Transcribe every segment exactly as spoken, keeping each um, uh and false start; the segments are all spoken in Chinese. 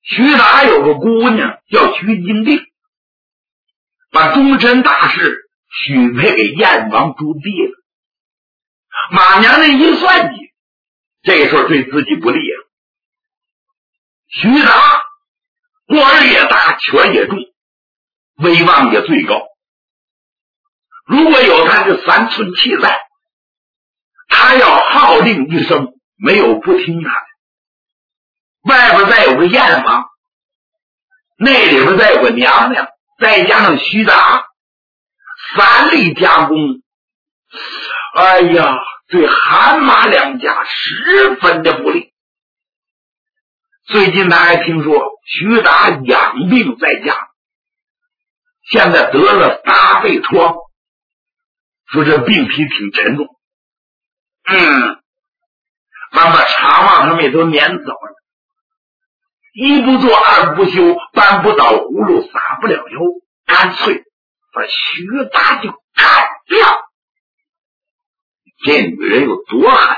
徐达有个姑娘叫徐金定，把终身大事许配给燕王朱棣了。马娘娘一算计，这事儿对自己不利啊。徐达官也大，权也重，威望也最高。如果有他这三寸气在，他要号令一声，没有不听他的。外边再有个燕王，那里边再有个娘娘，再加上徐达，三力加工，哎呀，对韩马两家十分的不利。最近他还听说徐达养病在家，现在得了大背疮，说这病体挺沉重。嗯，咱把茶往上面都撵走了，一不做二不休，搬不倒葫芦撒不了油，干脆把徐达就干掉。这女人有多狠，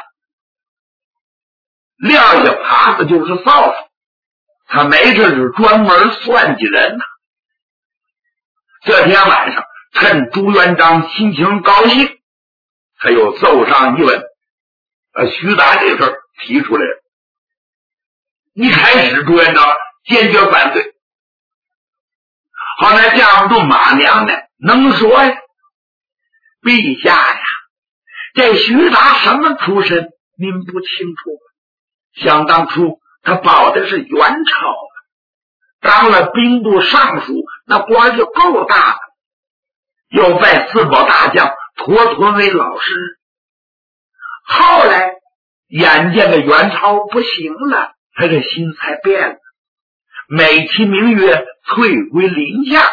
撂下耙子就是扫帚，她没事是专门算计人呢。这天晚上趁朱元璋心情高兴，他又奏上一文，呃，徐达这事儿提出来了。一开始朱元璋坚决反对，后来架不住马娘娘能说呀，陛下呀，这徐达什么出身您不清楚吗？想当初他保的是元朝啊，当了兵部尚书，那官就够大了，又拜四保大将，妥妥为老师。后来眼见着元朝不行了，他这心才变了，美其名曰退归林下，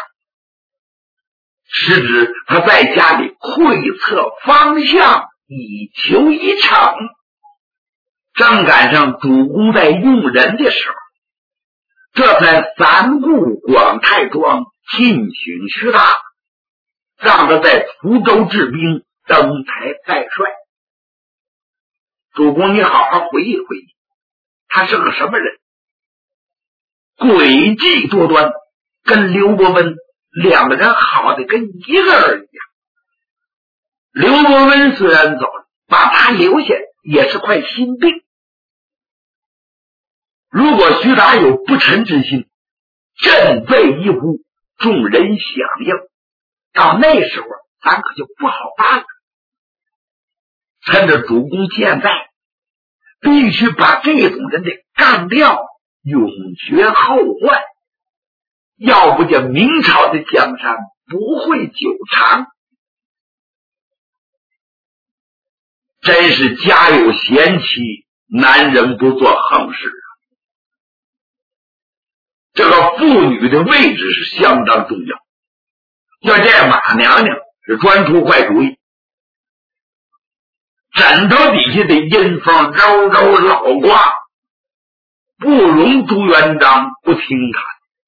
实质他在家里窥测方向，以求一成。正赶上主公在用人的时候，这才三顾广太庄，聘请徐达，让他在滁州治兵，登台拜帅。主公，你好好回忆回忆，他是个什么人？诡计多端，跟刘伯温两个人好的跟一个人一样。刘伯温虽然走了，把他留下也是块心病。如果徐达有不臣之心，振背一呼，众人响应，到那时候咱可就不好办了。趁着主公健在，必须把这种人得干掉，永绝后患，要不这明朝的江山不会久长。真是家有贤妻，男人不做横事啊！这个妇女的位置是相当重要，要这马娘娘是专出坏主意，枕头底下的阴风柔柔老挂，不容朱元璋不听他。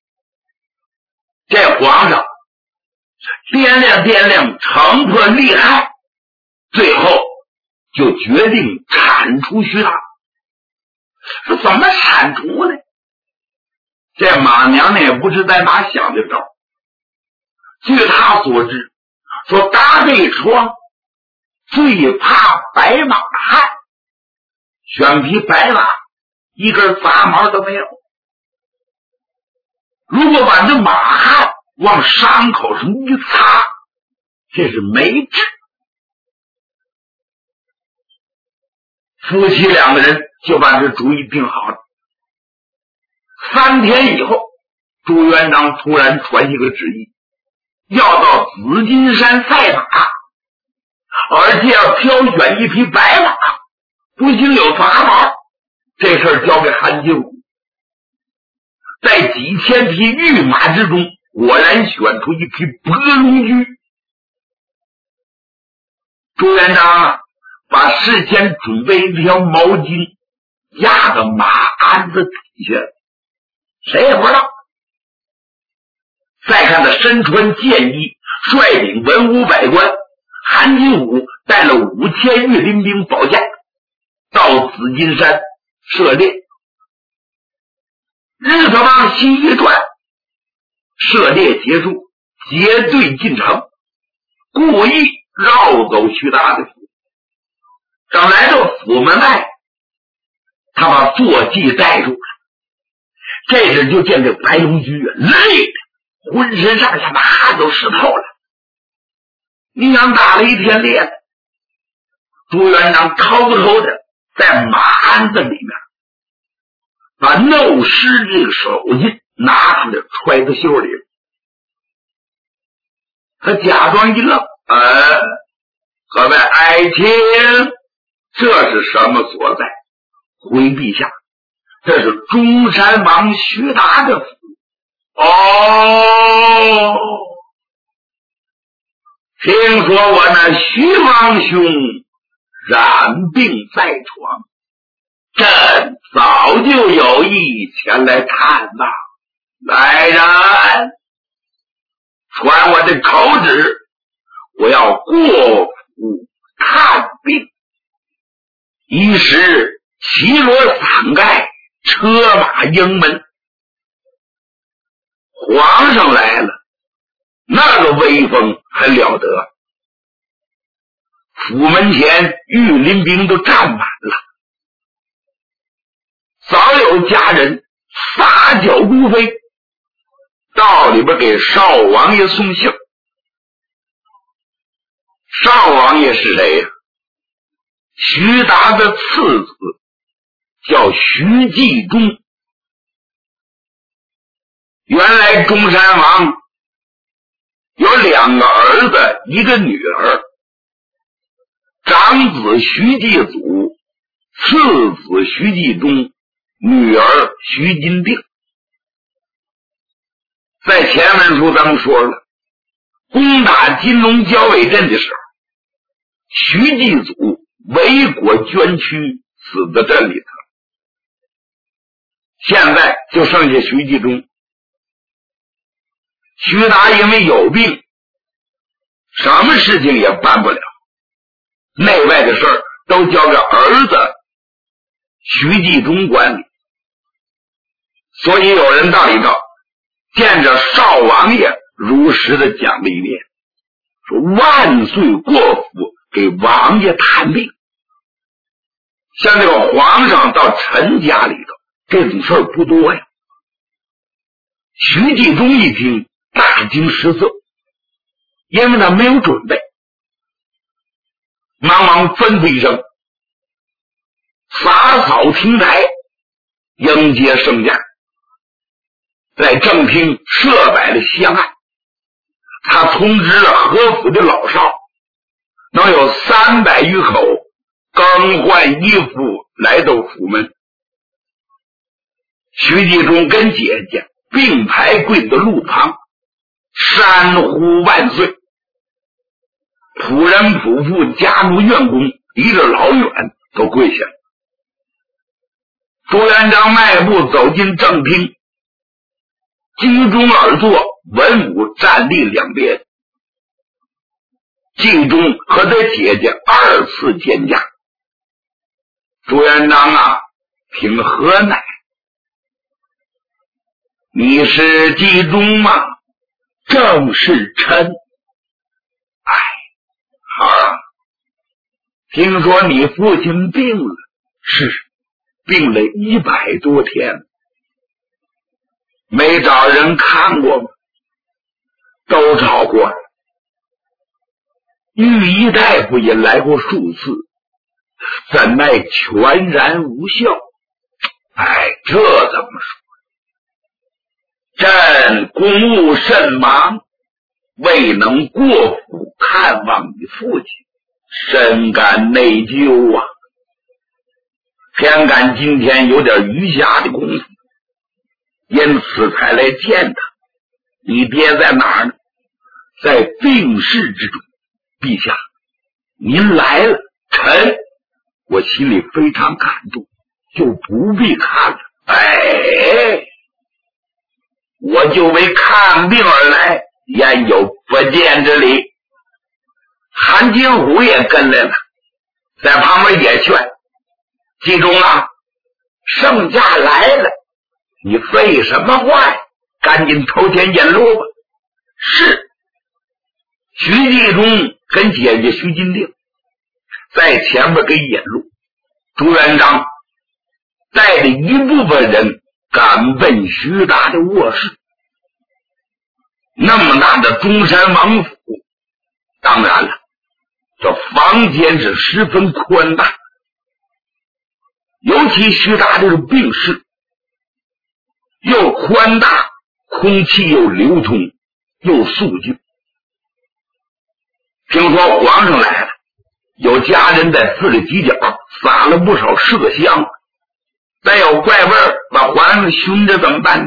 这皇上掂量掂量，城破利害，最后就决定铲除徐达。是怎么铲除呢？这马娘娘也不知在哪想的招。据他所知，说大背疮最怕白马汗，选匹白马一根杂毛都没有。如果把这马汗往伤口上一擦，这是没治。夫妻两个人就把这主意定好了。三天以后，朱元璋突然传一个旨意，要到紫金山赛马，而且要挑选一匹白马，不仅有杂毛。这事儿交给韩金武，在几千匹御马之中，果然选出一匹博龙驹。朱元璋把事先准备一条毛巾压到马鞍子底下，谁也不知道。再看他身穿剑衣，率领文武百官，韩金武带了五千御林兵保驾，到紫金山设猎。日头小王心一转，射猎结束，结队进城，故意绕走徐达的府。等来到府门外，他把坐骑带住了。这时就见这白龙驹累的浑身上下马都湿透了。你想打了一天猎了，朱元璋偷偷的在马鞍子里面把弄湿这个手巾拿出来揣在袖里，他假装一愣，呃，各位爱卿，这是什么所在？回陛下，这是中山王徐达的府。哦，听说我那徐王兄染病在床，朕早就有意前来探望。来人，传我的口旨，我要过府看病。一时齐罗伞盖，车马迎门。皇上来了，那个威风还了得。府门前御林兵都站满了，早有家人撒脚如飞，到里边给少王爷送信。少王爷是谁呀？徐达的次子，叫徐继忠。原来中山王有两个儿子，一个女儿，长子徐继祖，次子徐继忠，女儿徐金定。在前文书咱们说了，攻打金龙交尾镇的时候，徐继祖为国捐躯死在这里头，现在就剩下徐继忠。徐达因为有病，什么事情也办不了，内外的事儿都交给儿子徐继忠管理，所以有人到里头见着少王爷如实的讲了一遍，说万岁过府给王爷探病。像这个皇上到陈家里头这种事儿不多呀。徐继忠一听大惊失色，因为他没有准备，忙忙吩咐一声，洒扫亭台，迎接圣驾。在正厅设摆了香案，他通知了何府的老少，能有三百余口更换衣服来到府门。徐继忠跟姐姐并排跪在路旁，山呼万岁。仆人仆妇家奴员工离着老远都跪下。朱元璋迈步走进正厅，居中而坐，文武站立两边。季忠和他姐姐二次见驾。朱元璋啊，挺何乃？你是季忠吗？正是臣。哎，好啊，听说你父亲病了。是，病了一百多天，没找人看过吗？都找过了，御医大夫也来过数次，怎奈全然无效。哎，这怎么说？朕公务甚忙，未能过府看望你父亲，深感内疚啊。偏赶今天有点余下的功夫，因此才来见他。你爹在哪儿呢？在病室之中。陛下，您来了，臣我心里非常感动，就不必看了。哎，我就为看病而来，焉有不见之理？韩金虎也跟来了，在旁边也劝季忠啊，圣驾来了， 你废什么话呀？赶紧投钱引路吧。是。徐继忠跟姐姐徐金定在前边给引路，朱元璋带着一部分人赶奔徐达的卧室。那么大的中山王府，当然了，这房间是十分宽大，尤其徐达这个病室又宽大，空气又流通又肃静。听说皇上来了，有家人在四个犄角撒了不少麝香，再有怪味儿把皇上熏着怎么办呢？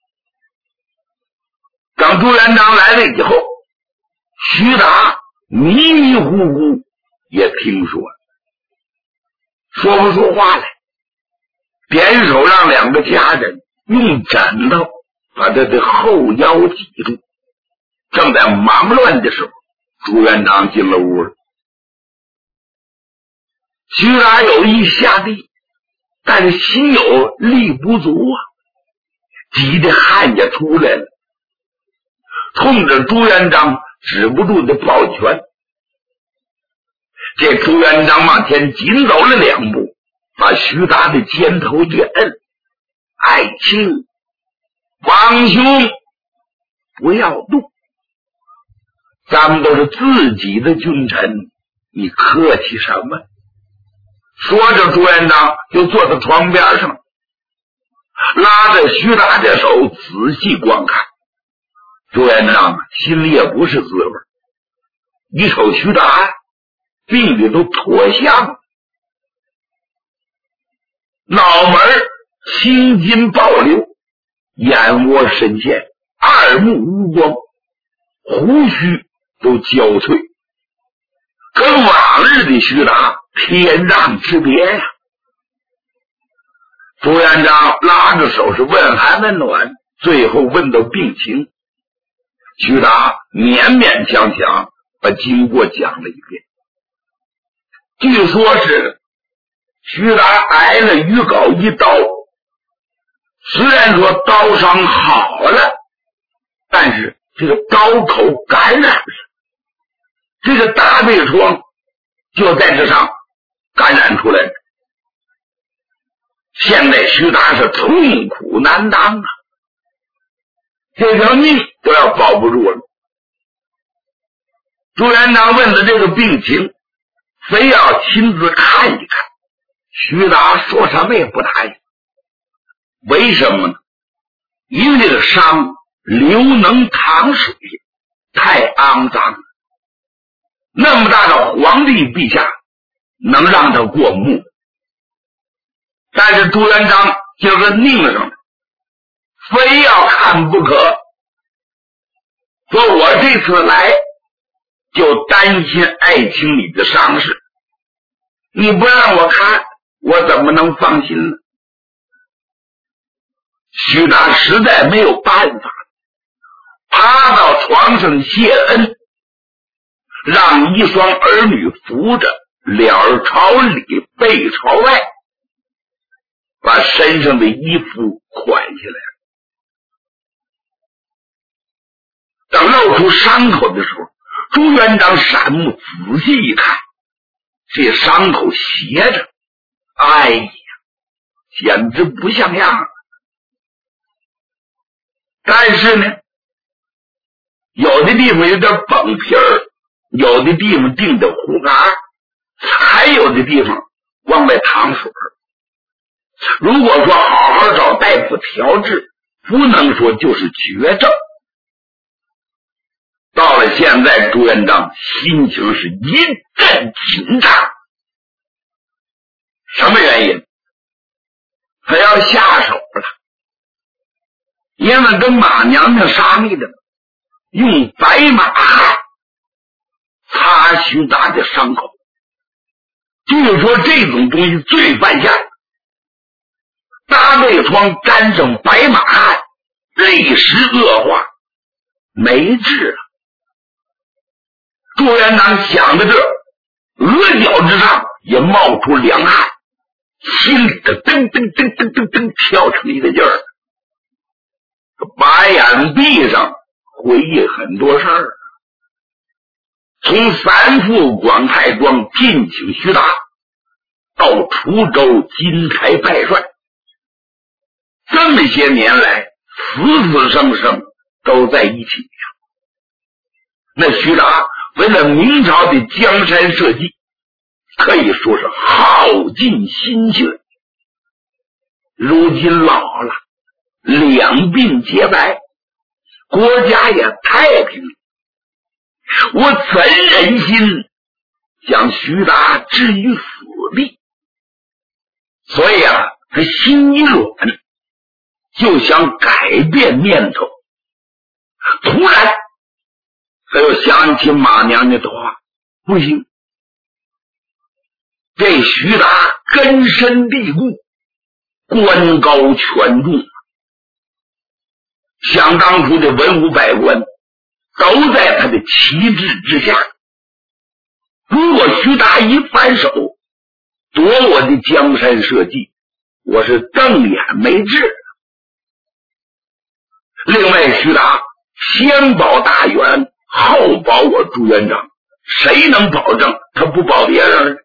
等朱元璋来了以后，徐达迷迷糊糊也听说了，说不出话来，点手让两个家人用枕头把他的后腰挤住。正在忙乱的时候，朱元璋进了屋了。徐达有意下地，但是心有力不足啊，急得汗也出来了，冲着朱元璋止不住的抱拳。这朱元璋往前紧走了两步，把徐达的肩头一摁：“爱卿，王兄不要动，咱们都是自己的君臣，你客气什么？”说着，朱元璋就坐在床边上，拉着徐达的手仔细观看。朱元璋心里也不是滋味，一瞅徐达病的都脱相了，脑门青筋暴流，眼窝深陷，二目无光，胡须都焦悴，跟往日的徐达天壤之别呀、啊！朱元璋拉着手是问寒问暖，最后问到病情，徐达勉勉强强把经过讲了一遍。据说是徐达挨了鱼镐一刀，虽然说刀伤好了，但是这个刀口感染了，这个大背疮就在这上感染出来了。现在徐达是痛苦难当啊，这条命都要保不住了。朱元璋问的这个病情，非要亲自看一看，徐达说什么也不答应。为什么呢？因为这个伤流能淌水，太肮脏了，那么大的皇帝陛下能让他过目？但是朱元璋就是拧上了，非要看不可，说我这次来就担心爱卿你的伤势，你不让我看，我怎么能放心呢？徐达实在没有办法，趴到床上谢恩，让一双儿女扶着，脸儿朝里背朝外，把身上的衣服款下来。等露出伤口的时候，朱元璋闪目仔细一看，这伤口斜着，哎呀，简直不像样。但是呢，有的地方有点崩皮儿，有的地方定的糊嘎，还有的地方往外淌水。如果说好好找大夫调治，不能说就是绝症。到了现在，朱元璋心情是一阵紧张。什么原因？他要下手了，因为跟马娘娘商议的，用白马汗擦徐达的伤口。据说这种东西最犯下，大背疮沾上白马汗，立时恶化，没治了。朱元璋想到这，额角之上也冒出凉汗，心里的噔噔噔噔噔噔跳成一个劲儿。 把眼闭上，回忆很多事儿。从三副广太庄聘请徐达，到滁州金台拜帅，这么些年来死死生生都在一起。那徐达为了明朝的江山社稷，可以说是耗尽心血。如今老了，两鬓洁白，国家也太平了，我怎忍心将徐达置于死地？所以啊，他心一软，就想改变念头。突然他又想起马娘娘的话，不行，这徐达根深蒂固，官高权重，想当初的文武百官都在他的旗帜之下。如果徐达一反手夺我的江山社稷，我是瞪眼没治。另外，徐达先保大元，后保我朱元璋，谁能保证他不保别人？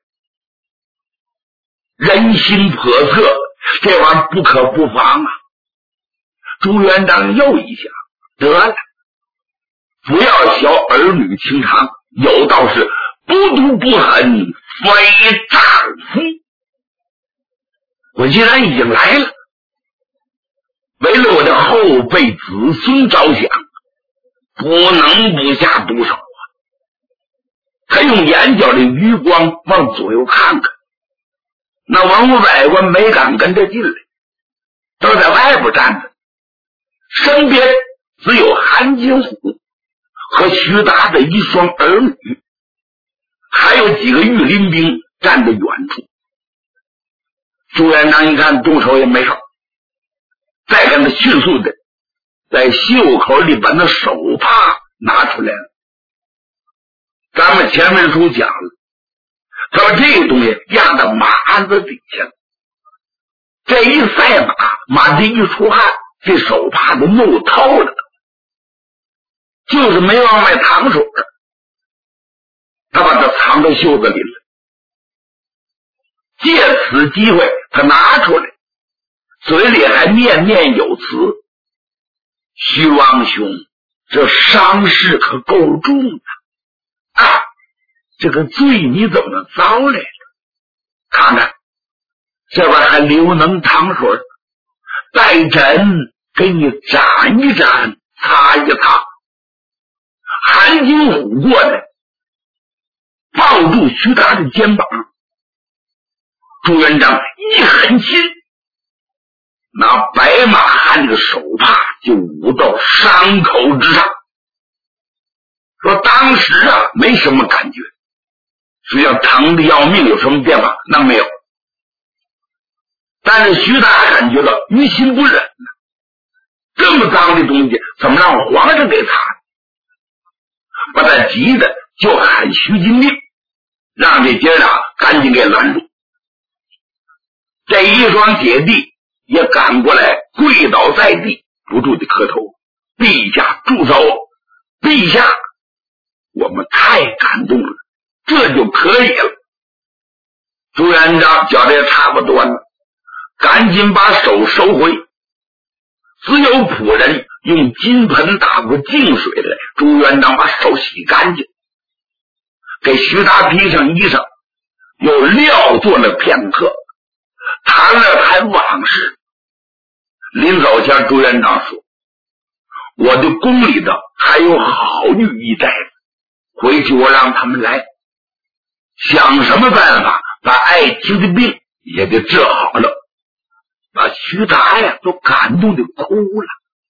人心叵测，这玩意儿不可不防啊！朱元璋又一想，得了，不要小儿女情长，有道是不毒不狠，非丈夫。我既然已经来了，为了我的后辈子孙着想，不能不下毒手啊！他用眼角的余光往左右看看，那文武百官没敢跟着进来，都在外边站着，身边只有韩金虎和徐达的一双儿女，还有几个御林兵站在远处。朱元璋一看动手也没事，再跟他迅速的在袖口里把那手帕拿出来了。咱们前文书讲了，他把这个东西压到马鞍子底下，这一赛马，马这一出汗，这手帕都漏透了，就是没往外淌水，他把它藏到袖子里了。借此机会他拿出来，嘴里还念念有词：徐王兄，这伤势可够重的啊！这个罪你怎么遭来了？看看这边还流能淌水，带针给你沾一沾，擦一擦。韩金虎过来抱住徐达的肩膀，朱元璋一狠心，拿白马汉的手帕就捂到伤口之上。说当时啊没什么感觉，只要疼的要命，有什么变化？那没有。但是徐达感觉到于心不忍呢，这么脏的东西怎么让皇上给擦？把他急的就喊徐金令，让这姐俩赶紧给拦住。这一双姐弟也赶过来，跪倒在地，不住的磕头：陛下住手！陛下，我们太感动了，这就可以了。朱元璋觉得也差不多了，赶紧把手收回。只有仆人用金盆打过净水来，朱元璋把手洗干净，给徐达披上衣裳，又撂坐了片刻，谈了谈往事。临走前，朱元璋说：我的宫里头还有好御医大夫，回去我让他们来，想什么办法把爱情的病也给治好了。把徐达呀都感动的哭了。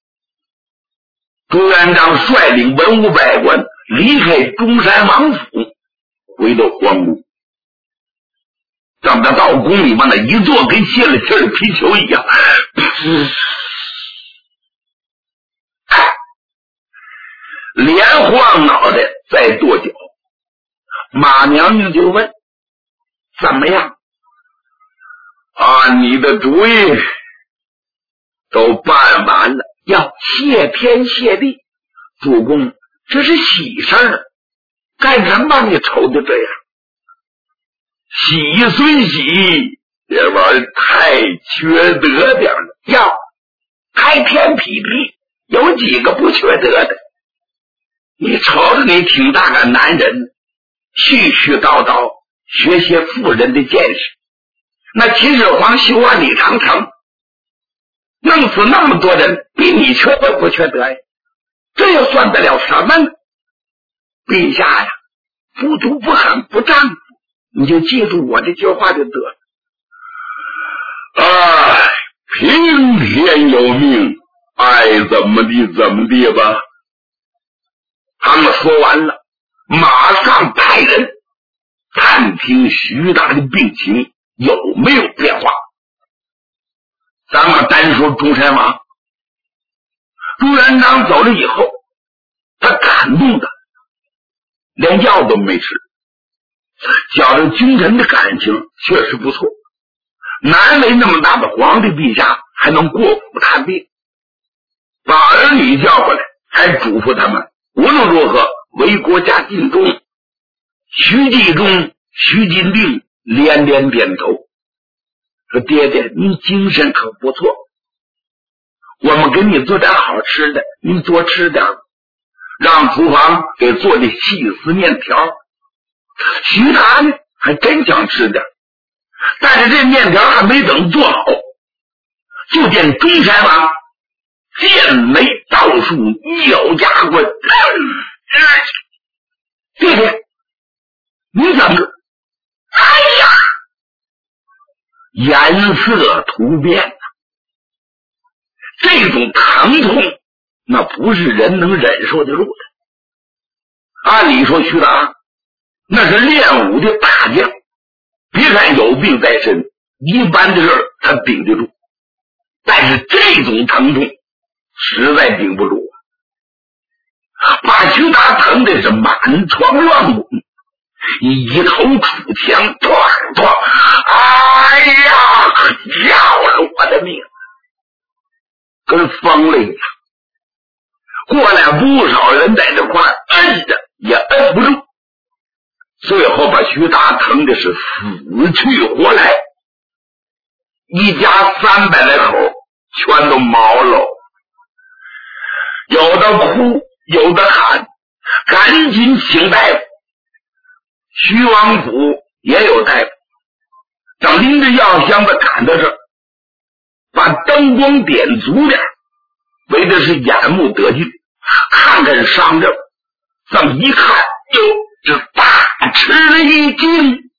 朱元璋率领文武百官离开中山王府，回到皇宫。让他到宫里往那一坐，跟泄了气的皮球一样，哎，连晃脑袋再跺脚。马娘娘就问：怎么样啊？你的主意都办完了， 要谢天谢地，主公这是喜事儿，干什么你愁的这样？喜虽喜，这玩意儿太缺德点了。要开天辟地，有几个不缺德的？你瞅着你挺大个男人，絮絮叨叨学些妇人的见识，那秦始皇修完李长城，弄死那么多人，比你缺德不缺德呀？这又算得了什么呢？陛下呀，不毒不狠不丈夫，你就记住我这句话就得了。哎，平天有命，爱怎么地怎么地吧。他们说完了，马上派人探听徐达的病情有没有变化。咱们单说中山王，朱元璋走了以后，他感动的连药都没吃，觉得君臣的感情确实不错，难为那么大的皇帝陛下还能过府探病，把儿女叫过来，还嘱咐他们无论如何为国家尽忠。徐继忠、徐金定连连点头，说爹爹您精神可不错，我们给你做点好吃的，您多吃点，让厨房给做的细丝面条。徐达呢还真想吃点，但是这面条还没等做好，就见中山王剑眉倒竖，一咬牙关，爹爹你怎么了？哎呀，颜色突变了，这种疼痛那不是人能忍受得住的。按理说徐达那是练武的大将，别看有病在身，一般的事儿他顶得住，但是这种疼痛实在顶不住啊！把徐达疼的是满床乱滚，一头杵枪，哐哐，哎呀，要了我的命，跟疯了一样。过来不少人在这块摁着也摁不住，最后把徐达疼的是死去活来，一家三百来口全都毛了，有的哭有的喊，赶紧请大夫。徐王府也有大夫，等拎着药箱子赶到这儿，把灯光点足点，为的是眼目得劲，看看伤着，这么一看，哟，这大吃了一惊。